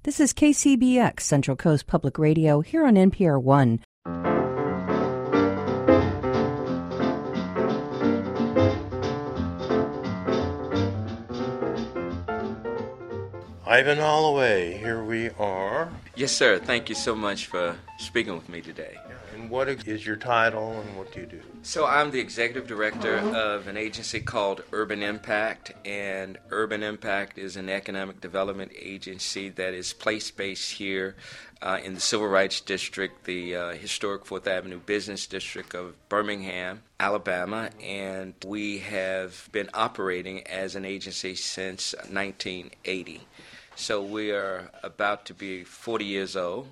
This is KCBX, Central Coast Public Radio, here on NPR One. Ivan Holloway, here we are. Yes, sir. Thank you so much for speaking with me today. And what is your title and what do you do? So I'm the executive director of an agency called Urban Impact, and Urban Impact is an economic development agency that is place-based here in the Civil Rights District, the historic 4th Avenue Business District of Birmingham, Alabama, and we have been operating as an agency since 1980. So we are about to be 40 years old,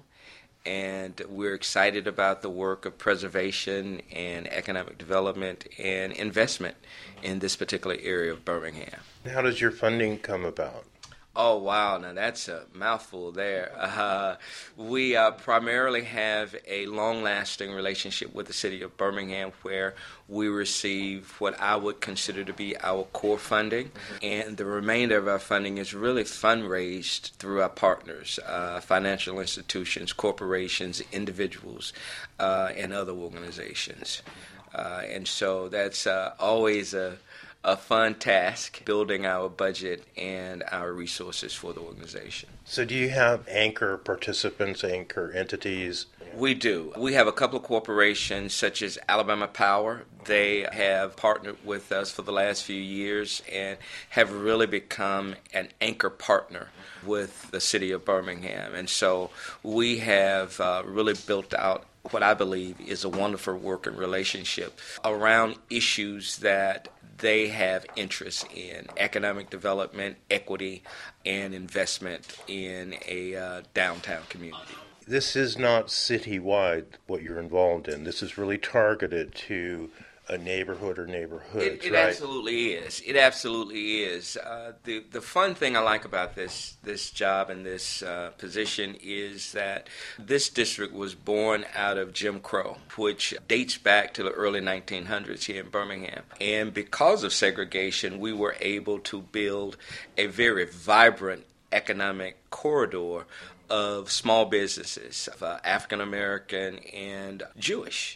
and we're excited about the work of preservation and economic development and investment in this particular area of Birmingham. How does your funding come about? Oh, wow. Now, that's a mouthful there. We primarily have a long-lasting relationship with the city of Birmingham where we receive what I would consider to be our core funding. And the remainder of our funding is really fundraised through our partners, financial institutions, corporations, individuals, and other organizations. And so that's always a fun task, building our budget and our resources for the organization. So do you have anchor participants, anchor entities? We do. We have a couple of corporations such as Alabama Power. They have partnered with us for the last few years and have really become an anchor partner with the city of Birmingham. And so we have really built out what I believe is a wonderful working relationship around issues that they have interest in: economic development, equity, and investment in a downtown community. This is not citywide what you're involved in. This is really targeted to a neighborhood or neighborhoods, it right? Absolutely is. It absolutely is. The fun thing I like about this job and this position is that this district was born out of Jim Crow, which dates back to the early 1900s here in Birmingham. And because of segregation, we were able to build a very vibrant economic corridor of small businesses, African American and Jewish.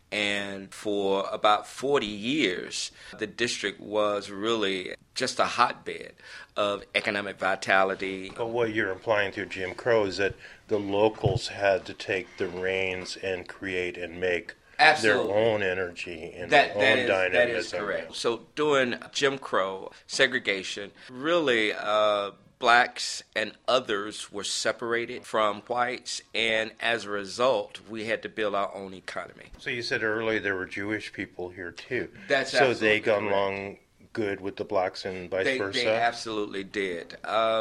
And for about 40 years, the district was really just a hotbed of economic vitality. But what you're implying through Jim Crow is that the locals had to take the reins and create and make Absolutely. their own energy and their own dynamism. That is correct. So during Jim Crow, segregation, really blacks and others were separated from whites, and as a result, we had to build our own economy. So you said earlier there were Jewish people here too. That's so they got correct. along good with the blacks and vice versa? They absolutely did.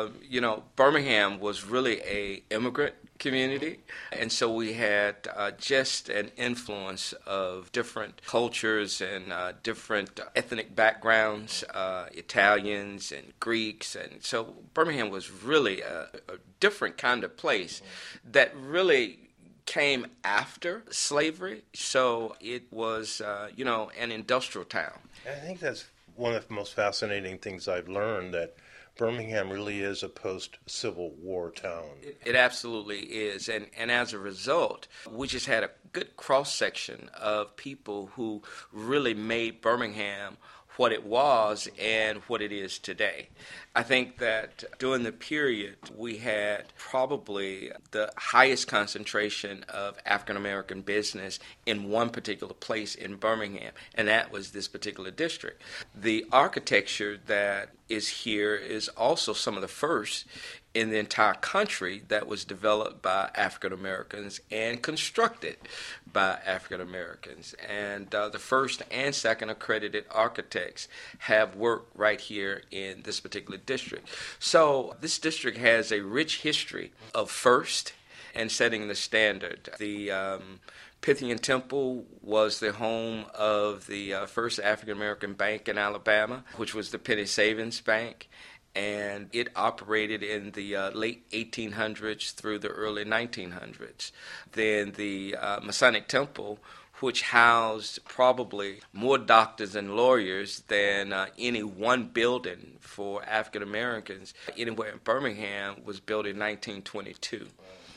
Birmingham was really a immigrant community, and so we had just an influence of different cultures and different ethnic backgrounds, Italians and Greeks, and so Birmingham was really a different kind of place that really came after slavery, so it was, an industrial town. I think that's one of the most fascinating things I've learned, that Birmingham really is a post-Civil War town. It absolutely is. And as a result, we just had a good cross-section of people who really made Birmingham what it was and what it is today. I think that during the period, we had probably the highest concentration of African American business in one particular place in Birmingham, and that was this particular district. The architecture that is here is also some of the first in the entire country that was developed by African Americans and constructed by African Americans. And the first and second accredited architects have worked right here in this particular district. So this district has a rich history of first and setting the standard. The Pythian Temple was the home of the first African American bank in Alabama, which was the Penny Savings Bank. and it operated in the late 1800s through the early 1900s. Then the Masonic Temple, which housed probably more doctors and lawyers than any one building for African Americans anywhere in Birmingham, was built in 1922.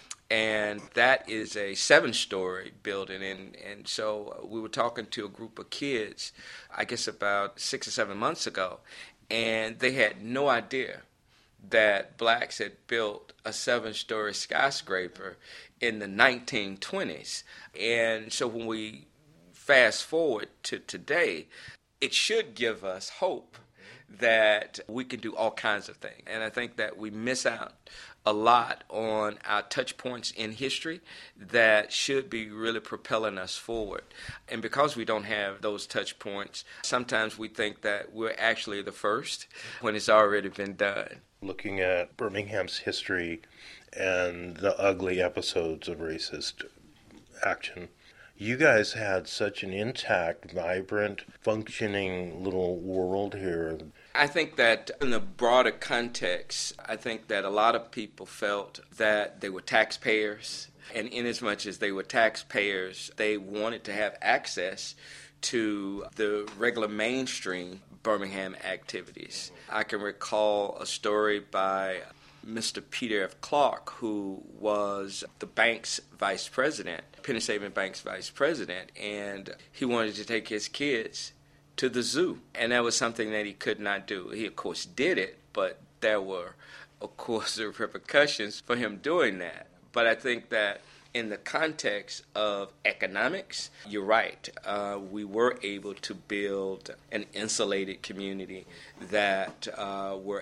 And that is a 7-story building. And so we were talking to a group of kids, I guess about 6 or 7 months ago, and they had no idea that blacks had built a 7-story skyscraper in the 1920s. And so when we fast forward to today, it should give us hope that we can do all kinds of things. And I think that we miss out a lot on our touch points in history that should be really propelling us forward. And because we don't have those touch points, sometimes we think that we're actually the first when it's already been done. Looking at Birmingham's history and the ugly episodes of racist action, you guys had such an intact, vibrant, functioning little world here. I think that in the broader context, I think that a lot of people felt that they were taxpayers, and inasmuch as they were taxpayers, they wanted to have access to the regular mainstream Birmingham activities. I can recall a story by Mr. Peter F. Clark, who was the bank's vice president, Penny Saving Bank's vice president, and he wanted to take his kids to the zoo, and that was something that he could not do. He, of course, did it, but there were, of course, the repercussions for him doing that. But I think that in the context of economics, you're right. We were able to build an insulated community that where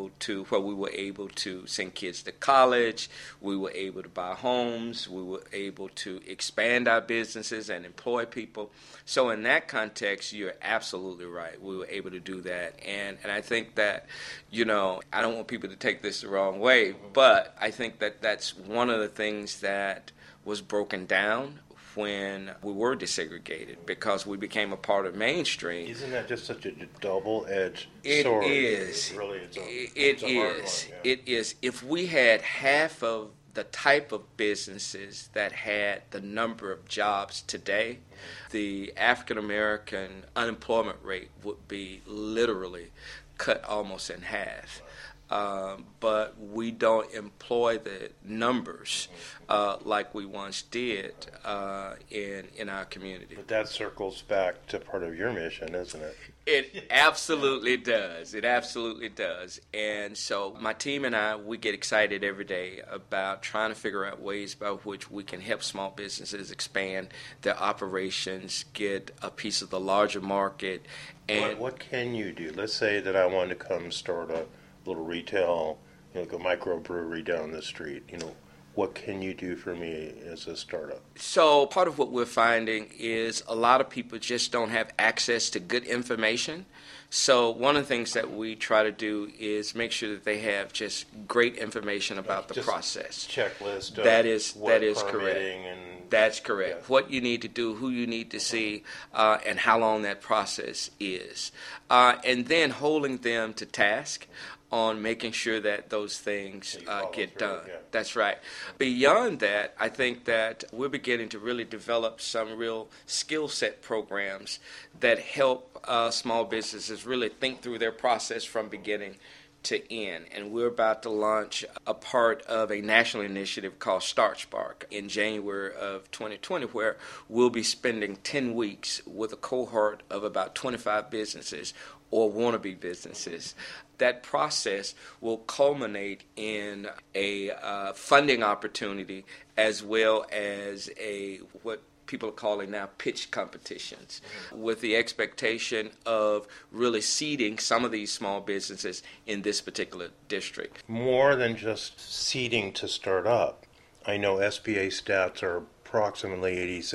we were able to send kids to college, we were able to buy homes, we were able to expand our businesses and employ people. So in that context, you're absolutely right. We were able to do that. And I think that, I don't want people to take this the wrong way, but I think that that's one of the things that was broken down when we were desegregated, because we became a part of mainstream. Isn't that just such a double-edged It sword? is. It is. If we had half of the type of businesses that had the number of jobs today, the African American unemployment rate would be literally cut almost in half. But we don't employ the numbers like we once did in our community. But that circles back to part of your mission, isn't it? It absolutely does. It absolutely does. And so my team and I, we get excited every day about trying to figure out ways by which we can help small businesses expand their operations, get a piece of the larger market. And what can you do? Let's say that I want to come start a little retail, like a microbrewery down the street. What can you do for me as a startup? So part of what we're finding is a lot of people just don't have access to good information. So one of the things that we try to do is make sure that they have just great information about the process. Checklist. That is correct. And that's correct. Yeah. What you need to do, who you need to see, and how long that process is. And then holding them to task on making sure that those things get done. Yeah. That's right. Beyond that, I think that we're beginning to really develop some real skill set programs that help small businesses really think through their process from beginning to end. And we're about to launch a part of a national initiative called Start Spark in January of 2020, where we'll be spending 10 weeks with a cohort of about 25 businesses or wannabe businesses. That process will culminate in a funding opportunity as well as what people are calling now pitch competitions, with the expectation of really seeding some of these small businesses in this particular district. More than just seeding to start up. I know SBA stats are approximately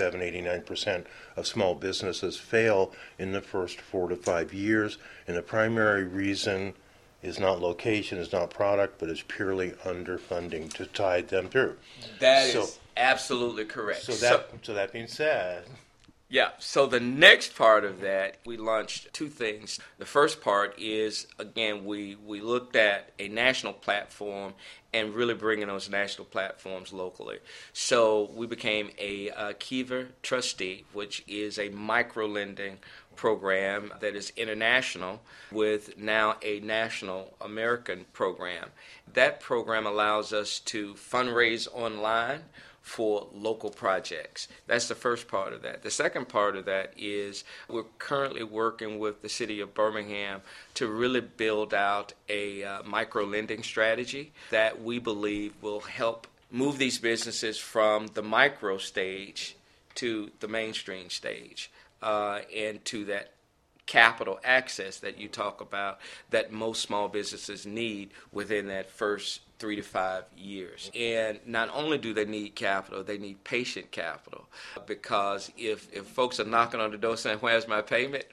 87-89% of small businesses fail in the first 4 to 5 years, and the primary reason is not location, is not product, but is purely underfunding to tide them through. That is absolutely correct. So that being said, Yeah, so the next part of that, we launched two things. The first part is, again, we looked at a national platform and really bringing those national platforms locally. So we became a Kiva trustee, which is a micro-lending program that is international with now a national American program. That program allows us to fundraise online for local projects. That's the first part of that. The second part of that is we're currently working with the city of Birmingham to really build out a micro-lending strategy that we believe will help move these businesses from the micro stage to the mainstream stage and to that capital access that you talk about that most small businesses need within that first 3 to 5 years. And not only do they need capital, they need patient capital, because if folks are knocking on the door saying, "Where's my payment?"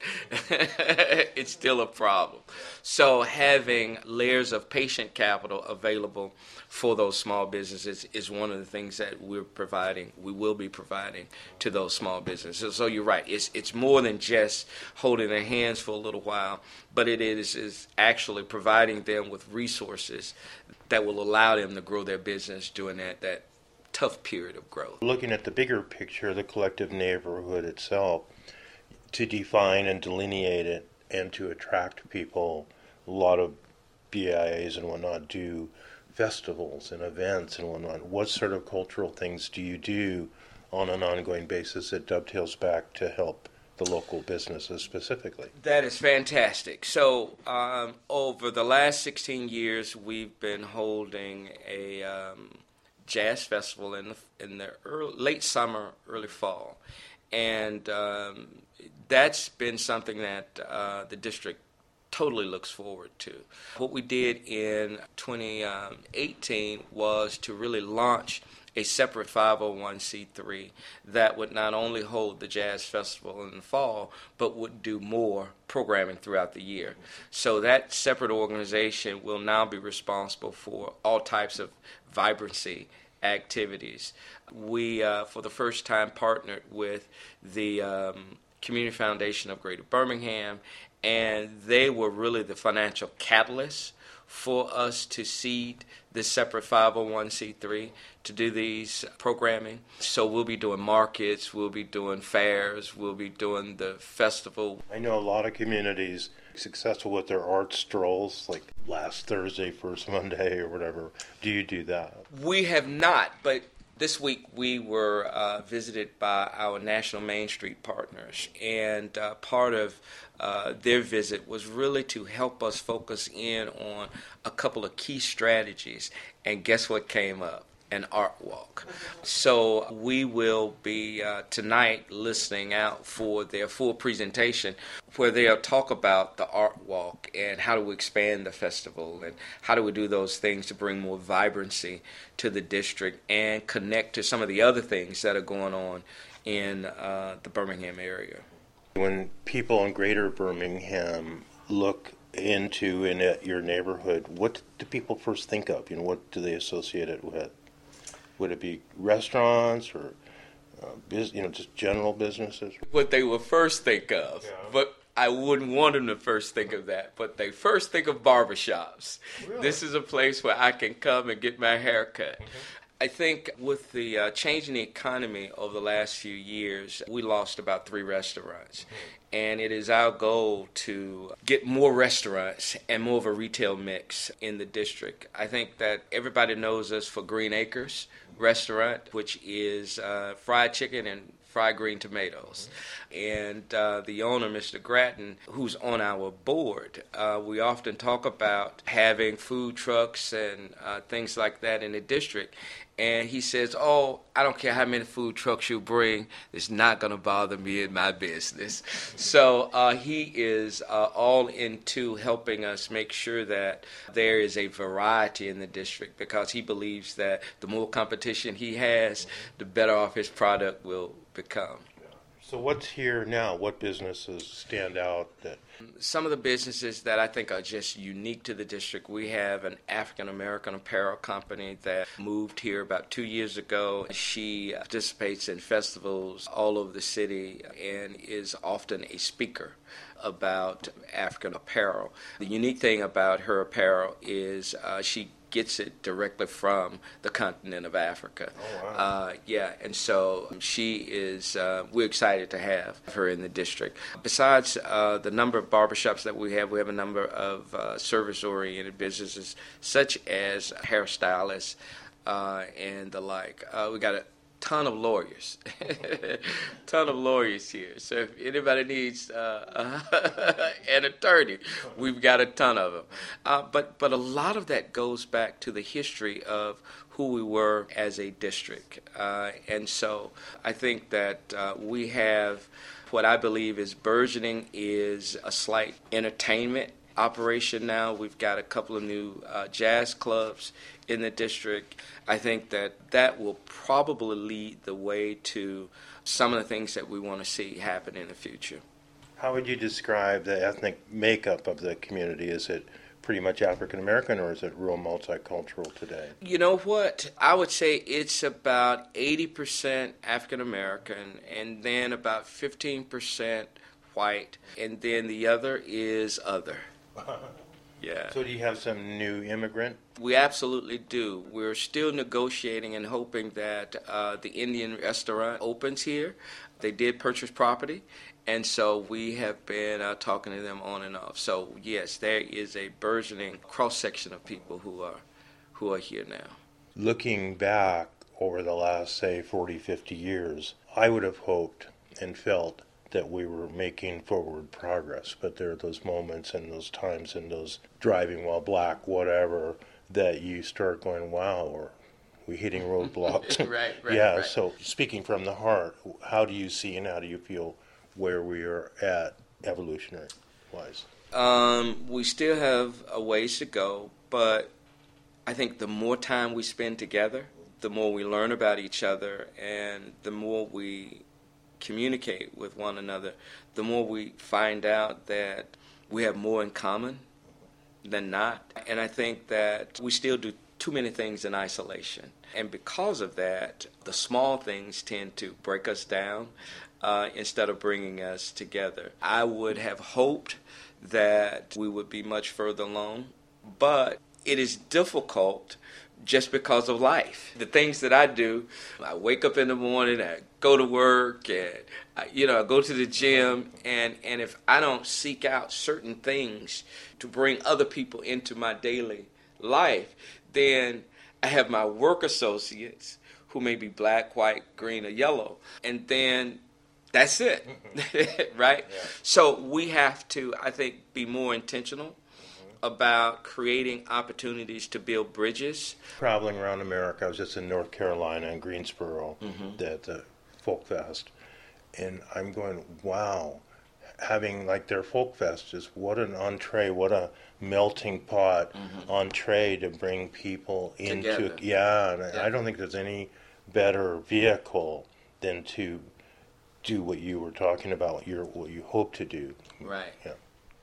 it's still a problem. So having layers of patient capital available for those small businesses is one of the things that we will be providing to those small businesses. So you're right, it's more than just holding their hands for a little while, but it is actually providing them with resources that will allow them to grow their business during that tough period of growth. Looking at the bigger picture, the collective neighborhood itself, to define and delineate it and to attract people, a lot of BIAs and whatnot do festivals and events and whatnot. What sort of cultural things do you do on an ongoing basis that dovetails back to help the local businesses specifically? That is fantastic. So over the last 16 years, we've been holding a jazz festival in the late summer, early fall. And that's been something that the district totally looks forward to. What we did in 2018 was to really launch a separate 501c3 that would not only hold the Jazz Festival in the fall, but would do more programming throughout the year. So that separate organization will now be responsible for all types of vibrancy activities. We, for the first time, partnered with the Community Foundation of Greater Birmingham, and they were really the financial catalyst for us to seed this separate 501c3 to do these programming. So we'll be doing markets, we'll be doing fairs, we'll be doing the festival. I know a lot of communities successful with their art strolls, like last Thursday, first Monday, or whatever. Do you do that? We have not, but this week we were visited by our National Main Street partners, and part of their visit was really to help us focus in on a couple of key strategies. And guess what came up? An art walk. So we will be tonight listening out for their full presentation where they'll talk about the art walk and how do we expand the festival and how do we do those things to bring more vibrancy to the district and connect to some of the other things that are going on in the Birmingham area. When people in Greater Birmingham look into and at your neighborhood, what do people first think of? What do they associate it with? Would it be restaurants or, just general businesses? What they will first think of, but I wouldn't want them to first think of that. But they first think of barbershops. Really? This is a place where I can come and get my hair cut. Mm-hmm. I think with the change in the economy over the last few years, we lost about 3 restaurants. And it is our goal to get more restaurants and more of a retail mix in the district. I think that everybody knows us for Green Acres Restaurant, which is fried chicken and fried green tomatoes. And the owner, Mr. Gratton, who's on our board, we often talk about having food trucks and things like that in the district. And he says, "Oh, I don't care how many food trucks you bring. It's not going to bother me in my business." So he is all into helping us make sure that there is a variety in the district, because he believes that the more competition he has, the better off his product will become. So what's here now? What businesses stand out that Some of the businesses that I think are just unique to the district, we have an African American apparel company that moved here about 2 years ago. She participates in festivals all over the city and is often a speaker about African apparel. The unique thing about her apparel is she gets it directly from the continent of Africa. Oh, wow. Yeah, and so she is, we're excited to have her in the district. Besides the number of barbershops that we have a number of service-oriented businesses such as hairstylists and the like. We got a ton of lawyers, ton of lawyers here. So if anybody needs an attorney, we've got a ton of them. But a lot of that goes back to the history of who we were as a district. And so I think that we have what I believe is burgeoning is a slight entertainment operation now. We've got a couple of new jazz clubs in the district. I think that will probably lead the way to some of the things that we want to see happen in the future. how would you describe the ethnic makeup of the community? Is it pretty much African American or is it real multicultural today? You know what? I would say it's about 80% African American and then about 15% white, and then the other is other. Yeah. So do you have some new immigrant? We absolutely do. We're still negotiating and hoping that the Indian restaurant opens here. They did purchase property, and so we have been talking to them on and off. So yes, there is a burgeoning cross-section of people who are here now. Looking back over the last, say, 40, 50 years, I would have hoped and felt that we were making forward progress, but there are those moments and those times and those driving while black, whatever, that you start going, wow, are we hitting roadblocks? Right. Yeah, right. so speaking from the heart, how do you see and how do you feel where we are at evolutionary-wise? We still have a ways to go, but I think the more time we spend together, the more we learn about each other, and the more we communicate with one another, the more we find out that we have more in common than not. And I think that we still do too many things in isolation. And because of that, the small things tend to break us down instead of bringing us together. I would have hoped that we would be much further along, but it is difficult just because of life. The things that I do, I wake up in the morning, I go to work, and I go to the gym, and if I don't seek out certain things to bring other people into my daily life, then I have my work associates who may be black, white, green, or yellow, and then that's it, right? Yeah. So we have to, I think, be more intentional about creating opportunities to build bridges. Traveling around America, I was just in North Carolina in Greensboro at the Folk Fest, and I'm going, wow, having like their Folk Fest is what an entree, what a melting pot entree to bring people into. Together. Yeah, and Yeah. I don't think there's any better vehicle than to do what you were talking about, what you hope to do. Right. Yeah.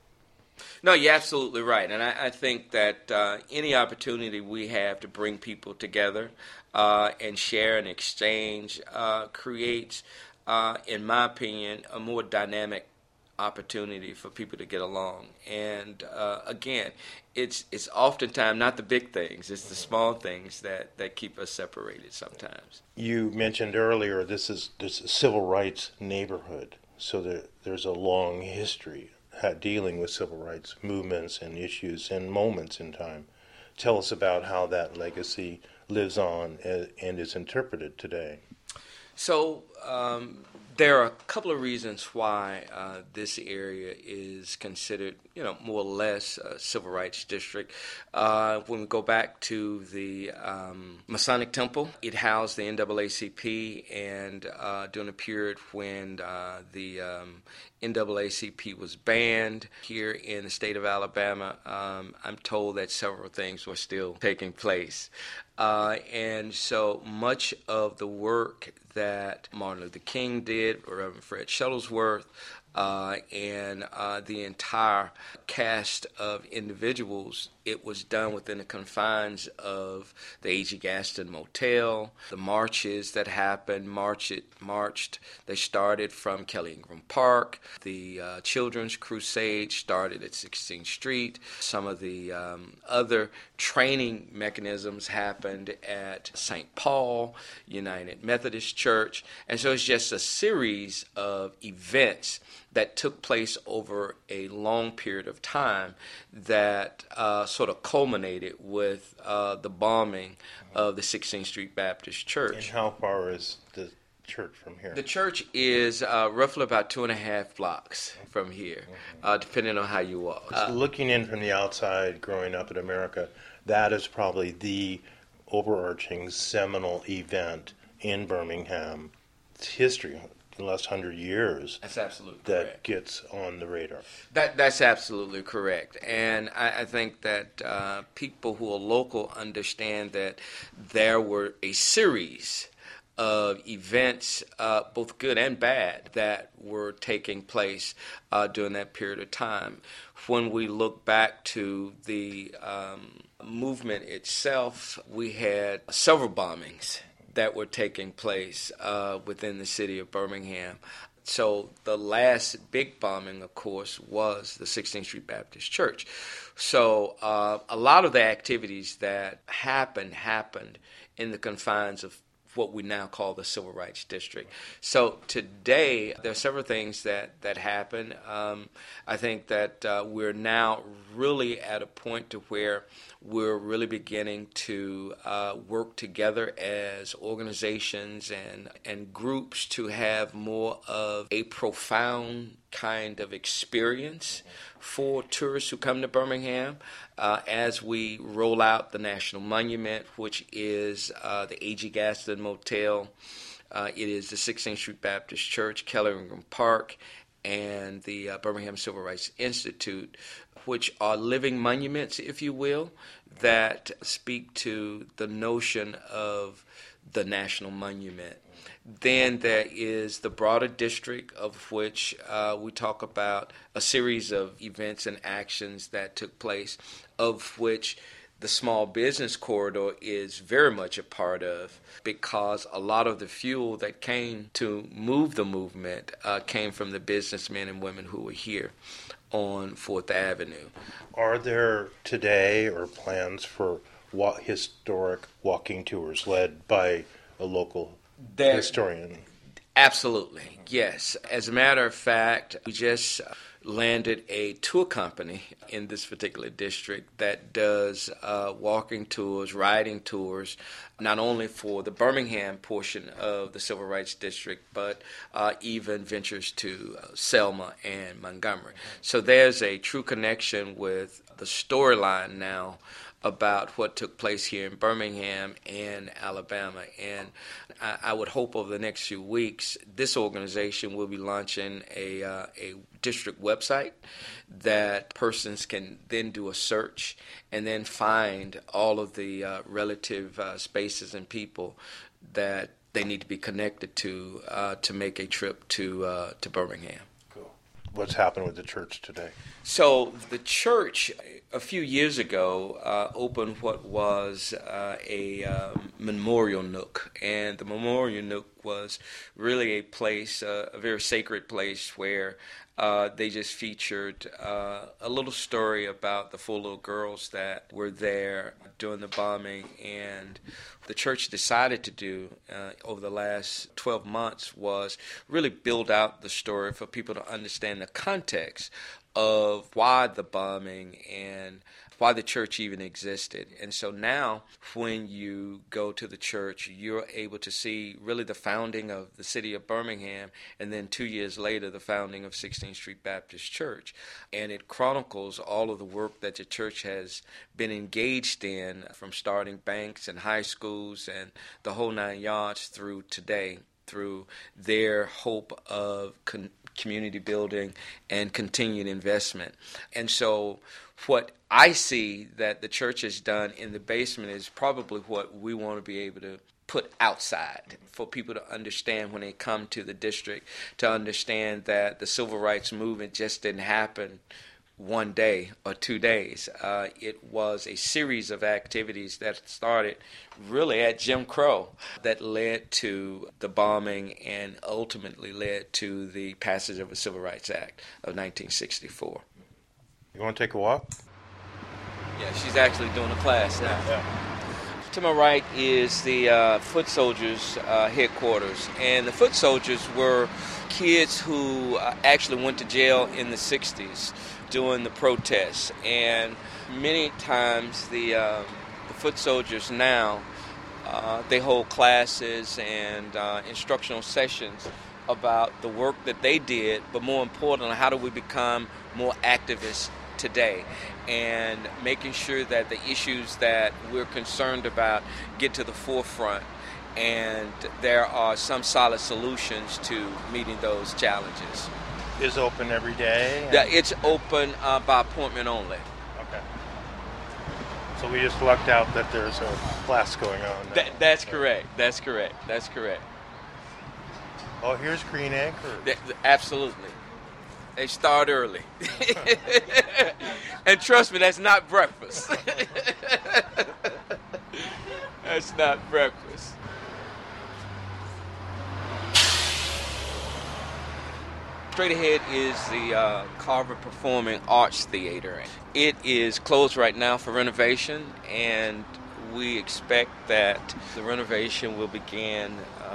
No, you're absolutely right. And I think that any opportunity we have to bring people together and share and exchange creates, in my opinion, a more dynamic opportunity for people to get along. And again, it's oftentimes not the big things, it's the small things that keep us separated sometimes. You mentioned earlier this is a civil rights neighborhood, so there's a long history dealing with civil rights movements and issues and moments in time. Tell us about how that legacy lives on and is interpreted today. So there are a couple of reasons why this area is considered, more or less a civil rights district. When we go back to the Masonic Temple, it housed the NAACP, and during a period when the NAACP was banned here in the state of Alabama, I'm told that several things were still taking place. And so much of the work that Martin Luther King did, Reverend Fred Shuttlesworth, and the entire cast of individuals, it was done within the confines of the A.G. Gaston Motel. The marches that happened, they started from Kelly Ingram Park. The Children's Crusade started at 16th Street. Some of the other training mechanisms happened at St. Paul, United Methodist Church. And so it's just a series of events that took place over a long period of time that sort of culminated with the bombing of the 16th Street Baptist Church. And how far is the church from here? The church is roughly about 2.5 blocks from here, depending on how you walk. So looking in from the outside, growing up in America, that is probably the overarching seminal event in Birmingham history. In the last 100 years, that's absolutely that correct. Gets on the radar. That's absolutely correct. And I think that people who are local understand that there were a series of events, both good and bad, that were taking place during that period of time. When we look back to the movement itself, we had several bombings that were taking place within the city of Birmingham. So the last big bombing, of course, was the 16th Street Baptist Church. So a lot of the activities that happened in the confines of what we now call the Civil Rights District. So today, there are several things that happen. I think that we're now really at a point to where we're really beginning to work together as organizations and groups to have more of a profound kind of experience for tourists who come to Birmingham as we roll out the National Monument, which is the A.G. Gaston Motel. It is the 16th Street Baptist Church, Kelly Ingram Park, and the Birmingham Civil Rights Institute, which are living monuments, if you will, that speak to the notion of the national monument. Then there is the broader district, of which we talk about a series of events and actions that took place, of which the small business corridor is very much a part of, because a lot of the fuel that came to move the movement came from the businessmen and women who were here on 4th Avenue. Are there today or plans for historic walking tours led by a local historian? Absolutely, yes. As a matter of fact, we just landed a tour company in this particular district that does walking tours, riding tours, not only for the Birmingham portion of the Civil Rights District, but even ventures to Selma and Montgomery. So there's a true connection with the storyline now about what took place here in Birmingham and Alabama. And I would hope over the next few weeks, this organization will be launching a district website that persons can then do a search and then find all of the relative spaces and people that they need to be connected to make a trip to Birmingham. Cool. What's happened with the church today? So the church, a few years ago, opened what was a memorial nook. And the memorial nook was really a place, a very sacred place where they just featured a little story about the 4 little girls that were there during the bombing. And the church decided to do over the last 12 months was really build out the story for people to understand the context of why the bombing and why the church even existed. And so now when you go to the church, you're able to see really the founding of the city of Birmingham, and then 2 years later the founding of 16th Street Baptist Church. And it chronicles all of the work that the church has been engaged in, from starting banks and high schools and the whole 9 yards through today, through their hope of community building, and continued investment. And so what I see that the church has done in the basement is probably what we want to be able to put outside for people to understand when they come to the district, to understand that the civil rights movement just didn't happen one day or 2 days. It was a series of activities that started really at Jim Crow that led to the bombing and ultimately led to the passage of the Civil Rights Act of 1964. You want to take a walk? Yeah, she's actually doing a class now. Yeah. To my right is the Foot Soldiers headquarters, and the Foot Soldiers were kids who actually went to jail in the 60s during the protests, and many times the Foot Soldiers now, they hold classes and instructional sessions about the work that they did, but more importantly, how do we become more activists today, and making sure that the issues that we're concerned about get to the forefront, and there are some solid solutions to meeting those challenges. Is open every day? Yeah, it's open by appointment only. Okay. So we just lucked out that there's a class going on now. That's correct. That's correct. Oh, here's Green Acre. Absolutely. They start early. And trust me, that's not breakfast. That's not breakfast. Straight ahead is the Carver Performing Arts Theater. It is closed right now for renovation, and we expect that the renovation will begin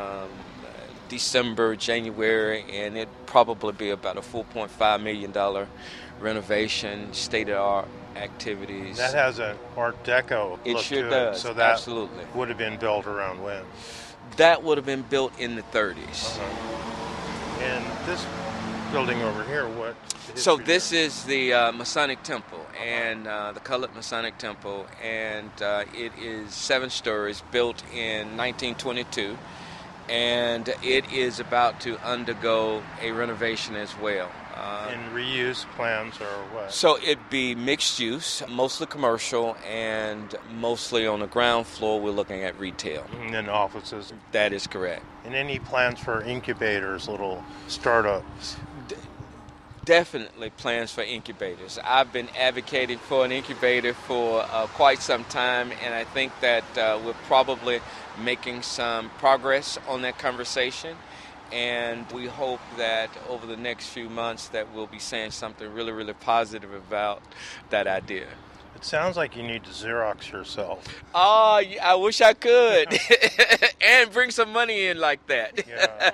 December, January, and it probably be about a $4.5 million renovation, state-of-the-art activities. That has an Art Deco It look sure to does, it. So that absolutely. would have been built around when? That would have been built in the 30s. Uh-huh. And this building over here, what? So this is the Masonic Temple, and the Colored Masonic Temple, and it is 7 stories, built in 1922. And it is about to undergo a renovation as well. And reuse plans or what? So it'd be mixed use, mostly commercial, and mostly on the ground floor we're looking at retail. And then offices. That is correct. And any plans for incubators, little startups? Definitely plans for incubators. I've been advocating for an incubator for quite some time, and I think that we're probably making some progress on that conversation. And we hope that over the next few months that we'll be saying something really, really positive about that idea. It sounds like you need to Xerox yourself. Oh, I wish I could. And bring some money in like that. Yeah.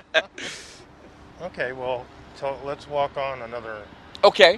Okay, well, let's walk on another. Okay.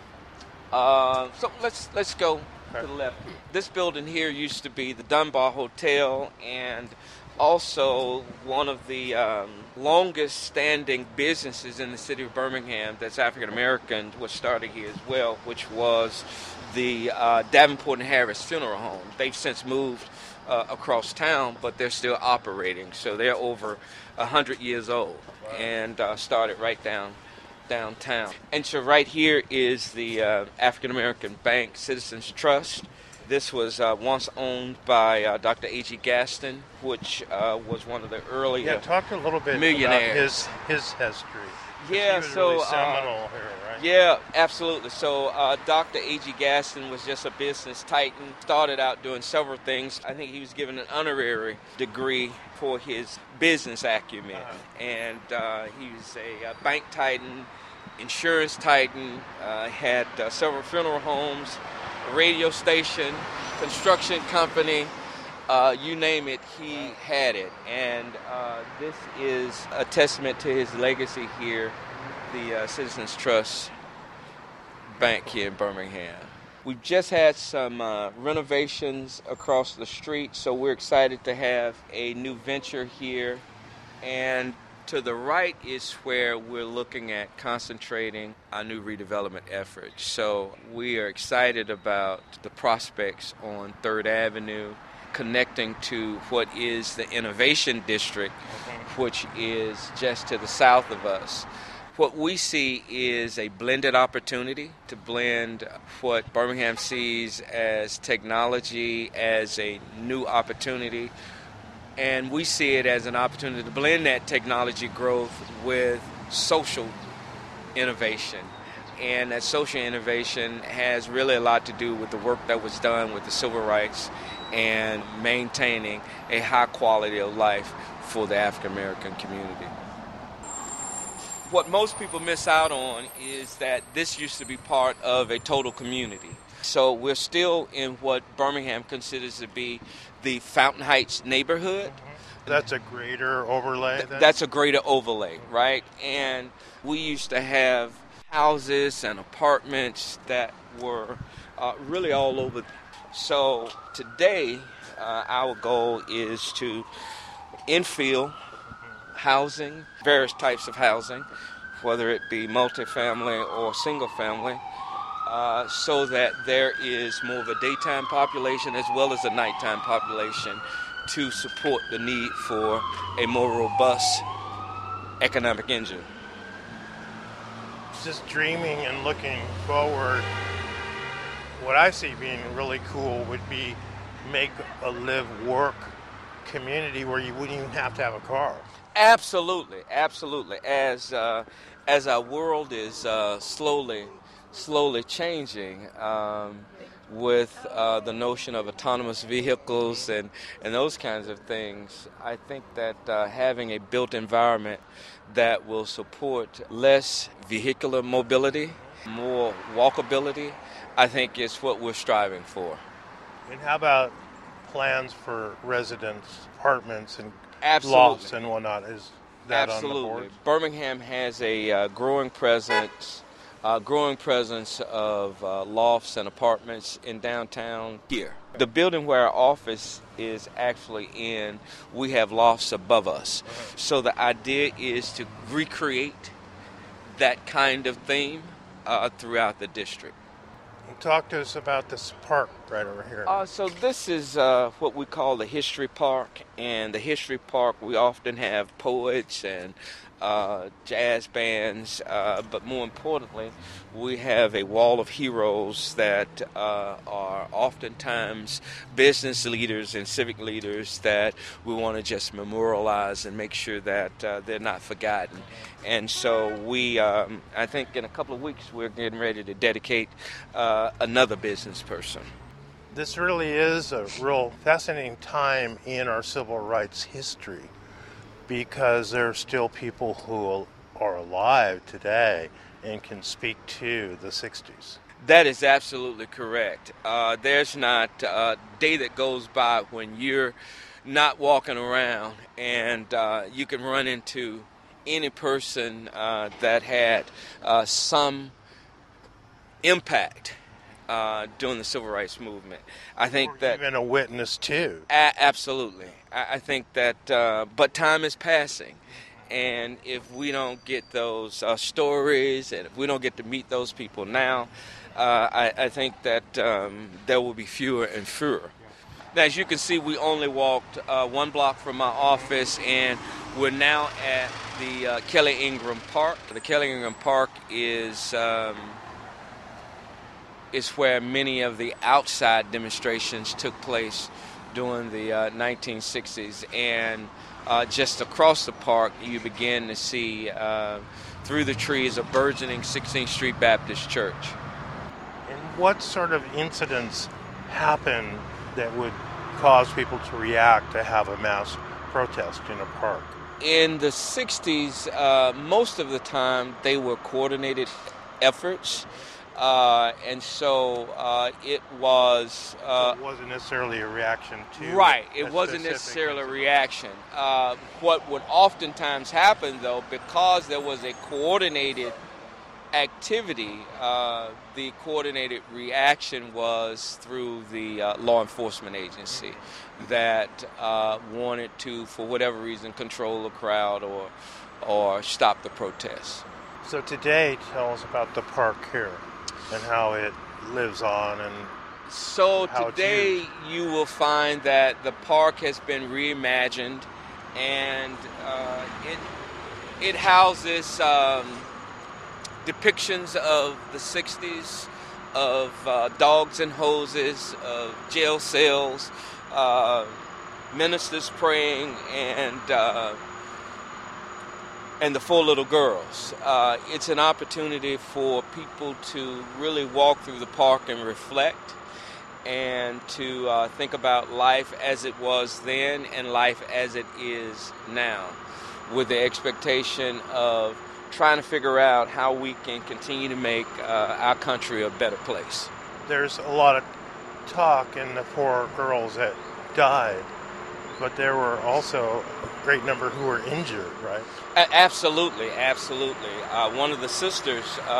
So let's go to the left. This building here used to be the Dunbar Hotel, and also one of the longest standing businesses in the city of Birmingham that's African American was started here as well, which was the Davenport and Harris Funeral Home. They've since moved across town, but they're still operating. So they're over 100 years old. Wow. And started right downtown. And so right here is the African American Bank Citizens Trust. This was once owned by Dr. A.G. Gaston, which was one of the earlier millionaires. Yeah, talk a little bit millionaires. About his history. Yeah, he was so really seminal here, right? Yeah, absolutely. So Dr. A.G. Gaston was just a business titan. Started out doing several things. I think he was given an honorary degree for his business acumen. And he was a bank titan, insurance titan, had several funeral homes, a radio station, construction company, you name it, he had it. And this is a testament to his legacy here, the Citizens Trust Bank here in Birmingham. We've just had some renovations across the street, so we're excited to have a new venture here. And to the right is where we're looking at concentrating our new redevelopment efforts. So we are excited about the prospects on 3rd Avenue, connecting to what is the Innovation District, which is just to the south of us. What we see is a blended opportunity to blend what Birmingham sees as technology as a new opportunity, and we see it as an opportunity to blend that technology growth with social innovation. And that social innovation has really a lot to do with the work that was done with the civil rights and maintaining a high quality of life for the African American community. What most people miss out on is that this used to be part of a total community. So we're still in what Birmingham considers to be the Fountain Heights neighborhood. That's a greater overlay then? That's a greater overlay, right? And we used to have houses and apartments that were really all over. So today, our goal is to infill housing, various types of housing, whether it be multifamily or single family, so that there is more of a daytime population as well as a nighttime population to support the need for a more robust economic engine. Just dreaming and looking forward, what I see being really cool would be make a live-work community where you wouldn't even have to have a car. Absolutely, absolutely. As our world is slowly changing with the notion of autonomous vehicles and those kinds of things, I think that having a built environment that will support less vehicular mobility, more walkability, I think is what we're striving for. And how about plans for residents, apartments, and Absolutely. lofts and whatnot? Is that Absolutely. on the board? Birmingham has a growing presence of lofts and apartments in downtown here. The building where our office is actually in, we have lofts above us. So the idea is to recreate that kind of theme throughout the district. Talk to us about this park right over here. So this is what we call the History Park, and the History Park we often have poets and jazz bands, but more importantly, we have a wall of heroes that are oftentimes business leaders and civic leaders that we want to just memorialize and make sure that they're not forgotten. And so we, I think in a couple of weeks, we're getting ready to dedicate another business person. This really is a real fascinating time in our civil rights history, because there are still people who are alive today and can speak to the 60s. That is absolutely correct. There's not a day that goes by when you're not walking around and you can run into any person that had some impact during the civil rights movement. I think or that even a witness too. Absolutely. I think that, but time is passing, and if we don't get those stories, and if we don't get to meet those people now, I think that there will be fewer and fewer. Now, as you can see, we only walked 1 block from my office, and we're now at the Kelly Ingram Park. The Kelly Ingram Park is where many of the outside demonstrations took place during the 1960s, and just across the park you begin to see through the trees a burgeoning 16th Street Baptist Church. And what sort of incidents happen that would cause people to react to have a mass protest in a park? In the 60s, most of the time they were coordinated efforts. And so it was... so it wasn't necessarily a reaction to... Right, it wasn't necessarily a reaction. What would oftentimes happen, though, because there was a coordinated activity, the coordinated reaction was through the law enforcement agency that wanted to, for whatever reason, control the crowd or stop the protests. So today, tell us about the park here and how it lives on. And so today you will find that the park has been reimagined, and it houses depictions of the 60s, of dogs and hoses, of jail cells, ministers praying, and the four little girls. It's an opportunity for people to really walk through the park and reflect, and to think about life as it was then and life as it is now, with the expectation of trying to figure out how we can continue to make our country a better place. There's a lot of talk in the four girls that died, but there were also a great number who were injured, right? Absolutely. One of the sisters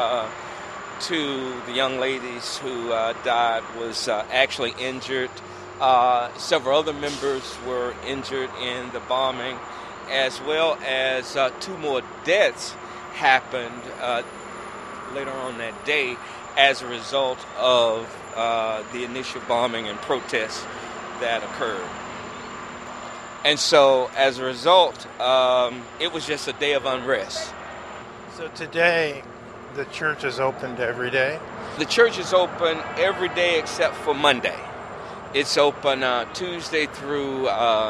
to the young ladies who died was actually injured. Several other members were injured in the bombing, as well as two more deaths happened later on that day as a result of the initial bombing and protests that occurred. And so, as a result, it was just a day of unrest. So today, the church is opened every day? The church is open every day except for Monday. It's open Tuesday through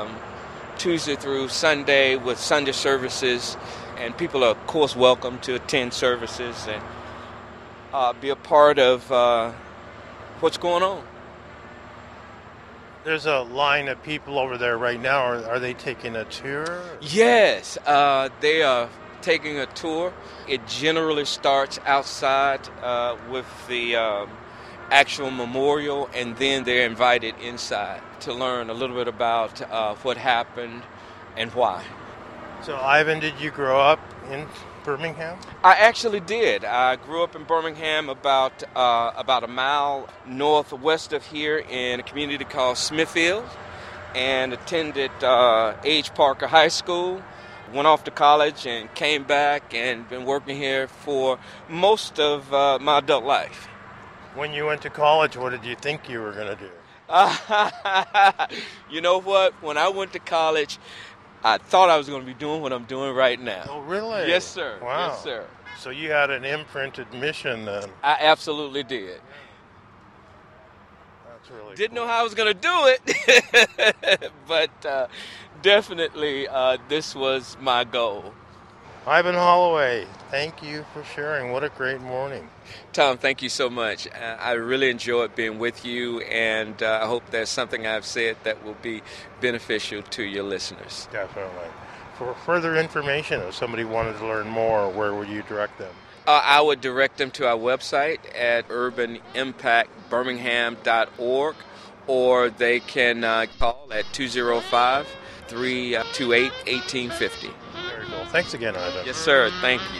Sunday with Sunday services, and people are, of course, welcome to attend services and be a part of what's going on. There's a line of people over there right now. Are they taking a tour? Yes, they are taking a tour. It generally starts outside with the actual memorial, and then they're invited inside to learn a little bit about what happened and why. So, Ivan, did you grow up in Birmingham? I actually did. I grew up in Birmingham, about a mile northwest of here, in a community called Smithfield, and attended H. Parker High School. Went off to college and came back and been working here for most of my adult life. When you went to college, what did you think you were going to do? You know what? When I went to college, I thought I was going to be doing what I'm doing right now. Oh, really? Yes, sir. Wow. Yes, sir. So you had an imprinted mission then. I absolutely did. That's really Didn't cool. know how I was going to do it, but definitely this was my goal. Ivan Holloway, thank you for sharing. What a great morning. Tom, thank you so much. I really enjoyed being with you, and I hope there's something I've said that will be beneficial to your listeners. Definitely. For further information, if somebody wanted to learn more, where would you direct them? I would direct them to our website at urbanimpactbirmingham.org, or they can call at 205-328-1850. Very cool. Thanks again, Ivan. Yes, sir. Thank you.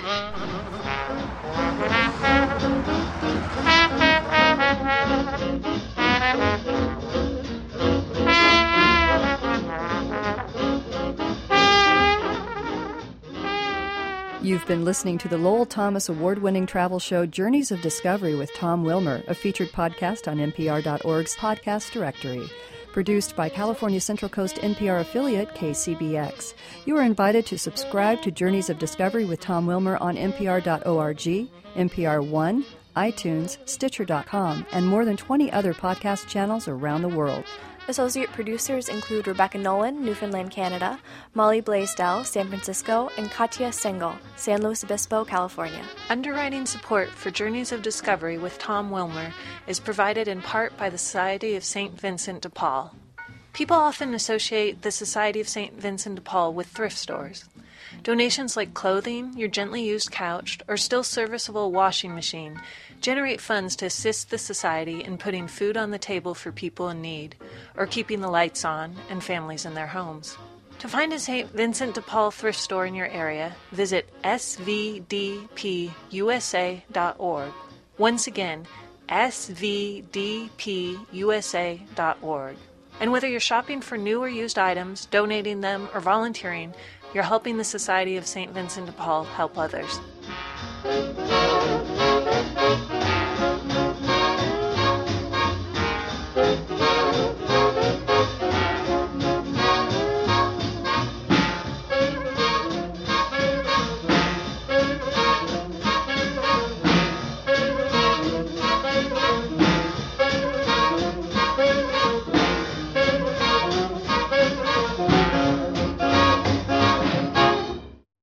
You've been listening to the Lowell Thomas award-winning travel show Journeys of Discovery with Tom Wilmer, a featured podcast on NPR.org's podcast directory. Produced by California Central Coast NPR affiliate KCBX. You are invited to subscribe to Journeys of Discovery with Tom Wilmer on NPR.org, NPR One, iTunes, Stitcher.com, and more than 20 other podcast channels around the world. Associate producers include Rebecca Nolan, Newfoundland, Canada, Molly Blaisdell, San Francisco, and Katya Sengel, San Luis Obispo, California. Underwriting support for Journeys of Discovery with Tom Wilmer is provided in part by the Society of St. Vincent de Paul. People often associate the Society of St. Vincent de Paul with thrift stores. Donations like clothing, your gently used couch, or still serviceable washing machine generate funds to assist the Society in putting food on the table for people in need, or keeping the lights on and families in their homes. To find a St. Vincent de Paul thrift store in your area, visit svdpusa.org. Once again, svdpusa.org. And whether you're shopping for new or used items, donating them, or volunteering, you're helping the Society of St. Vincent de Paul help others.